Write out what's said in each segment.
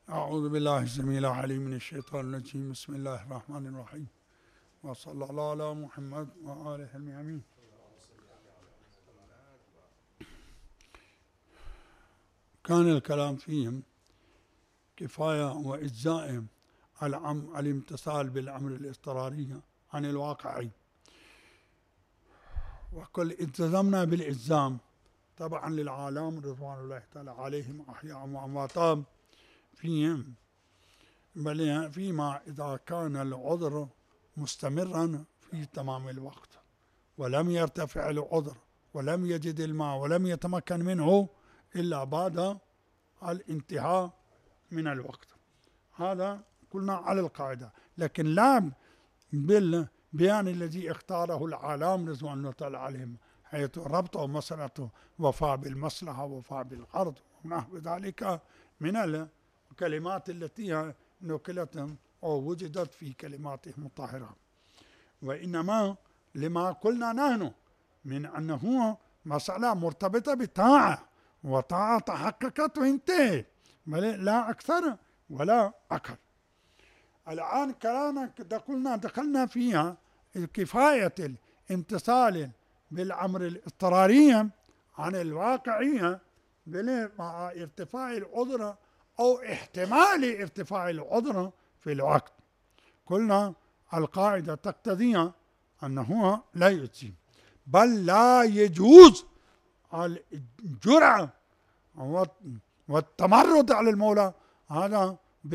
أعوذ بالله السميع العليم من الشيطان الرجيم. بسم الله الرحمن الرحيم، وصلى الله على محمد وآله الميامين. كان الكلام فيهم كفاية وإجزاء الامتثال بالأمر الاضطراري عن الواقعي، وكل التزمنا بالإلزام طبعا للعالم رضوان الله تعالى عليهم أحياء وأمواتهم فيهم، بل فيما إذا كان العذر مستمرا في تمام الوقت ولم يرتفع العذر ولم يجد الماء ولم يتمكن منه إلا بعد الانتهاء من الوقت. هذا قلنا على القاعدة، لكن لا بالبيان الذي اختاره العالم رضوان الله تعالى عليهم، حيث ربطوا مسألة وفاء بالمصلحة وفاء بالعرض ونحو ذلك من الكلمات التي نقلت أو وجدت في كلماتهم الطاهرة، وإنما لما قلنا نحن من أنه مسألة مرتبطة بطاعة، وطاعة تحققت وانتهت، لا أكثر ولا أقل. الآن قلنا دخلنا فيها كفاية الامتثال بالأمر الاضطراري عن الواقعية مع ارتفاع العذر أو احتمال ارتفاع العذر في الوقت. قلنا القاعدة تقتضي أنه لا يجزي، بل لا يجوز الجرأة والتمرد على المولى، هذا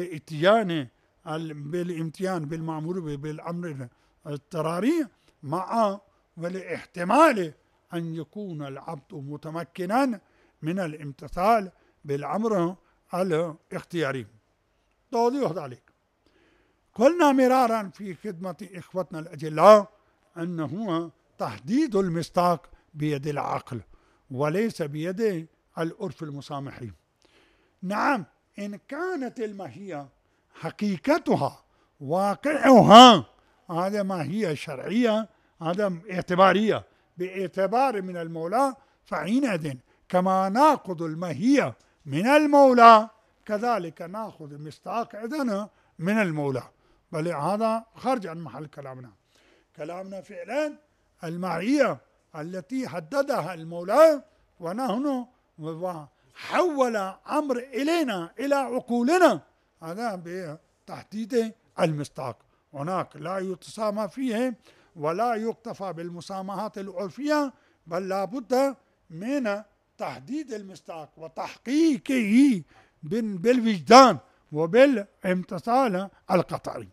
بالامتيان بالمأمور بالأمر الاضطراري مع والاحتمال أن يكون العبد متمكنا من الامتثال بالأمر الاختياري. توضيح ذلك قلنا مرارا في خدمة إخوتنا الأجلاء أنه تحديد المصداق بيد العقل وليس بيد العرف المسامحي. نعم، إن كانت الماهية حقيقتها واقعها هذا ماهية شرعية، هذا اعتبارية باعتبار من المولى، فحينئذ كما نأخذ الماهية من المولى كذلك نأخذ المصداق إذن من المولى، بل هذا خارج عن محل كلامنا. كلامنا فعلا الماهية التي حددها المولى، ونحن حول أمر إلينا إلى عقولنا، هذا بتحديد المصداق. هناك لا يتسامى فيه ولا يكتفى بالمسامحات العرفية، بل لا بد من تحديد المصداق وتحقيقه بالوجدان وبالامتثال القطعي.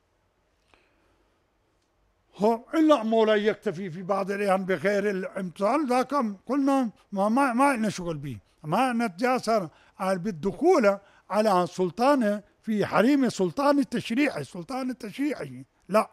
إلا مولاي يكتفي في بعض الأحيان بغير الامتثال، ذاك قلنا ما لنا شغل به، ما نتجاسر بالدخول على سلطان في حريم سلطان التشريعي، لا.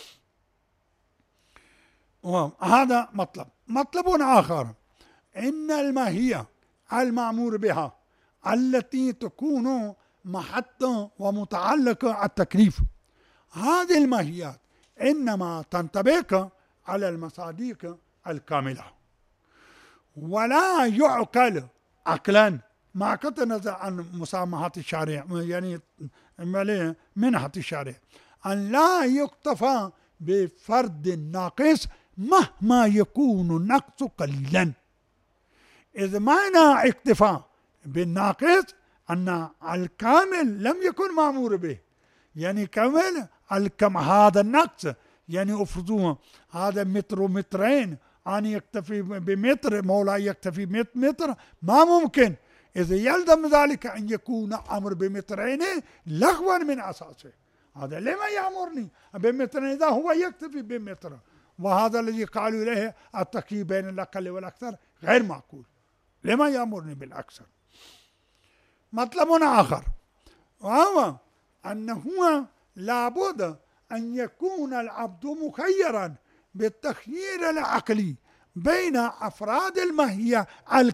هذا مطلب آخر، إن الماهية المأمور بها التي تكون محط ومتعلقة التكليف، هذه الماهيات إنما تنطبق على المصادق الكاملة، ولا يعقل عقلا ما كتنزع عن مسامحات الشارع، يعني منحة الشارع، أن لا يكتفى بفرد ناقص مهما يكون النقص قليلا. إذ معنى اكتفاء بالناقص أن الكامل لم يكن مأمور به، يعني كامل هذا النقص، يعني أفرضوه هذا متر ومترين، أن يكتفي بمتر، مولاي يكتفي متر، ما ممكن. إذا يلزم ذلك أن يكون أمر بمترين لغوا من أساسه، هذا لما يأمرني بمترين إذا هو يكتفي بمتر؟ وهذا الذي قالوا إليه التكييف بين الأقل والأكثر غير معقول، لما يأمرني بالأكثر؟ مطلب آخر، وهو أنه لابد أن يكون العبد مخيرا بالتخيير العقلي بين أفراد الماهية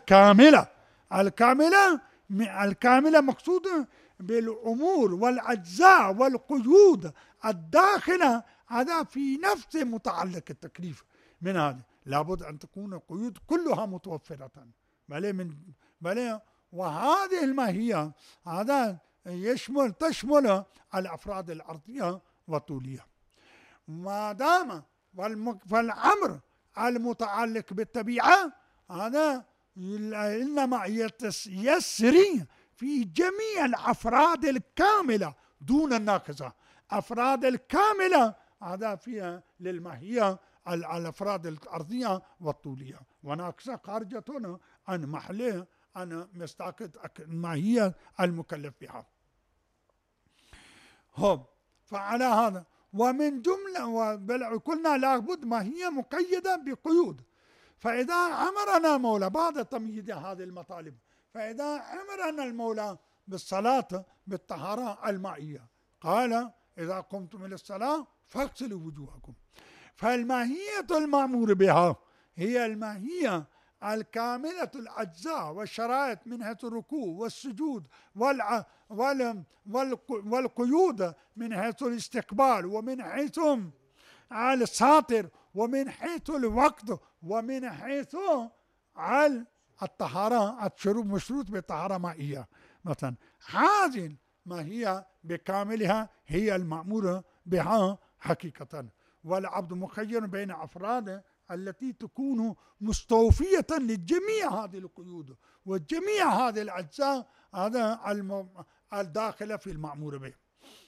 الكاملة مقصود بالأمور والأجزاء والقيود الداخلة، هذا في نفس متعلق التكليف من هذا، لابد أن تكون القيود كلها متوفرة، وهذه الماهية هذا تشمل الأفراد الأرضية والطولية. ما دام فالأمر المتعلق بالطبيعة هذا إنما يسري في جميع الأفراد الكاملة دون الناقصة. أفراد الكاملة هذا فيها للماهية الأفراد الأرضية والطولية، وناقصة خارجة عن محله عن مستقد الماهية المكلف بها. فعلى هذا ومن جملة قلنا لابد ماهية مقيدة بقيود. فإذا أمرنا المولى بعد تمييز هذه المطالب، فإذا أمرنا المولى بالصلاة بالطهارة المائية قال إذا قمتم إلى الصلاة فاغسلوا وجوهكم. فالماهية المأمور بها هي الماهية الكاملة الأجزاء والشرائط من حيث الركوع والسجود والقيود من حيث الاستقبال ومن حيث الساطر ومن حيث الوقت ومن حيث الطهارة مشروط بالطهارة مائية. مثلا هذه الماهية بكاملها هي المأمور بها حقيقة. والعبد مخير بين أفراده التي تكون مستوفية لجميع هذه القيود وجميع هذه الأجزاء هذا الداخلة في المأمور به.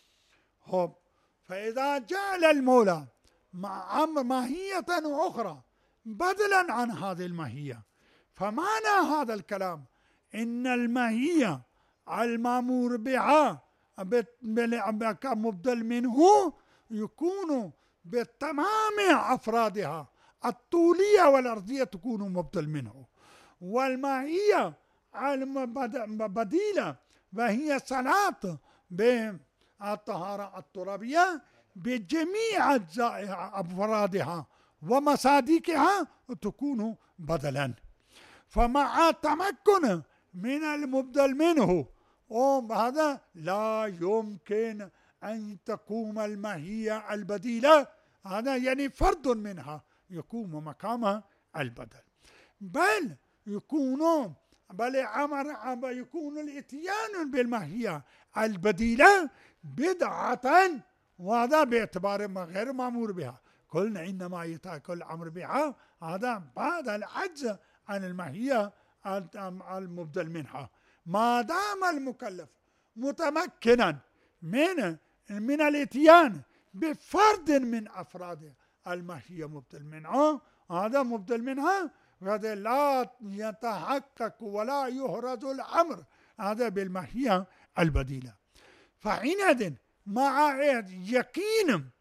فإذا جعل المولى مع ماهية أخرى بدلا عن هذه الماهية، فمعنى هذا الكلام إن الماهية المأمور بها كمبدل منه يكون بتمام أفرادها الطولية والأرضية تكون مبدل منه، والماهية البديلة وهي صلاة بالطهارة الترابية بجميع أجزاء أفرادها ومصادقها تكون بدلا. فمع تمكن من المبدل منه هذا لا يمكن أن تقوم الماهية البديلة هذا يعني فرد منها يقوم مقام البدل، بل يكون الاتيان بالماهية البديلة بدعة، وهذا باعتبار غير مأمور بها. قلنا إنما يتأكل الأمر بها هذا بعد العجز عن الماهية المبدل منها. ما دام المكلف متمكنا من الاتيان بفرد من أفراد الماهية مبدل منها هذا مبدل منها، هذا لا يتحقق ولا يهرز الأمر هذا بالماهية البديلة. فحينئذ مع يقين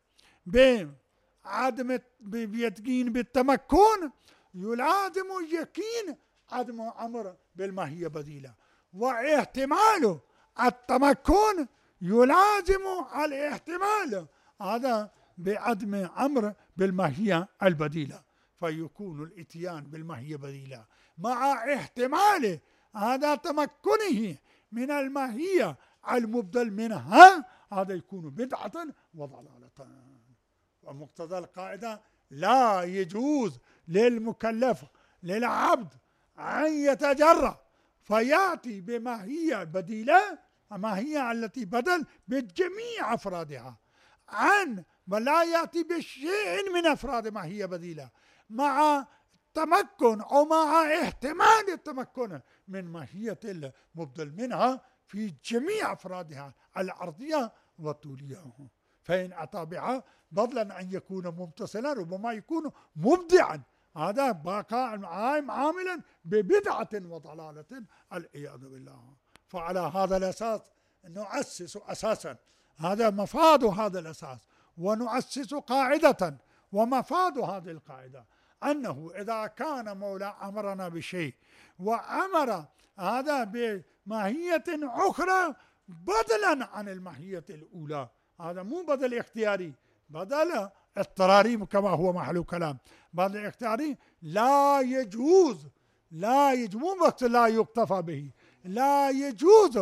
بعدم يقين بالتمكن يلازم يقين عدم أمر بالماهية بديلة، واحتمال التمكن يلازم الاحتمال هذا بعدم أمر بالماهية البديلة، فيكون الاتيان بالماهية بديلة مع احتمال هذا تمكنه من الماهية المبدل منها هذا يكون بدعة وضلالة. ومقتضى القاعدة لا يجوز للمكلف للعبد أن يتجرأ فيأتي بماهية بديلة، ماهية التي بدل بجميع أفرادها ولا يأتي بشيء من أفراد ماهية بديلة مع تمكن أو مع احتمال التمكن من ماهية المبدل منها في جميع أفرادها الأرضية والطولية. فإن أتى بها بدلا أن يكون ممتثلا ربما يكون مبدعا، هذا بقاء عاملا ببدعة وضلالة العياذ بالله. فعلى هذا الأساس نؤسس أساسا، هذا مفاد هذا الأساس، ونؤسس قاعدة، ومفاد هذه القاعدة أنه إذا كان مولى أمرنا بشيء وأمر هذا بماهية أخرى بدلا عن الماهية الأولى، هذا مو بدل اختياري، بدل اضطراري كما هو محل كلام، بدل اختياري لا يجوز مو وقت لا يقتفى به، لا يجوز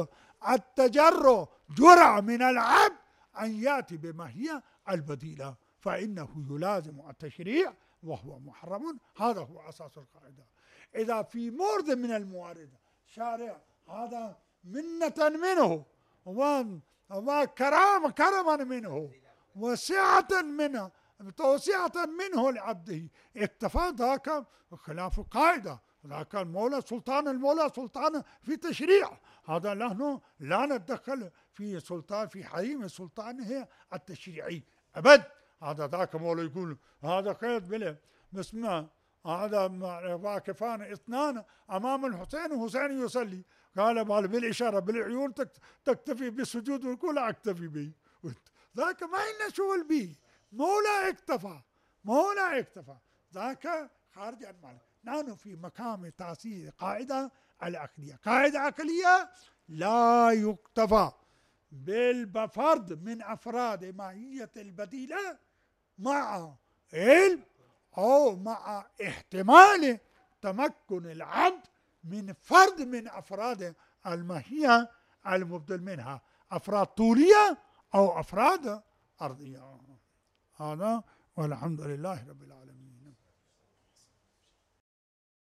جرع من العبد أن يأتي بماهية البديلة، فإنه يلازم التشريع وهو محرم. هذا هو أساس القاعدة. إذا في مورد من الموارد شارع هذا منة منه كرما منه وسعة منه، توسعة منه لعبده، اكتفى. ذاك خلاف قاعدة، ذاك المولى سلطان، المولى سلطان في تشريع، هذا نحن لا نتدخل في سلطان، في حريم سلطانه التشريعي أبد. هذا ذاك مولى يقول هذا قيد بله بسمه، هذا واقفان اثنان أمام الحسين وحسين يصلي، قال بالإشارة بالعيون تكتفي بالسجود، ويقول لا أكتفي به، ذاك ما لنا شغل به، مولى اكتفى، مولى اكتفى، ذاك خارج عن معنى. نحن في مقام تأسيس قاعدة العقلية، قاعدة عقلية لا يكتفى بالفرد من أفراد ماهية البديلة مع علم أو مع احتمال تمكن العبد من فرد من أفراد الماهية المبدل منها، أفراد طولية أو أفراد أرضية. هذا والحمد لله رب العالمين.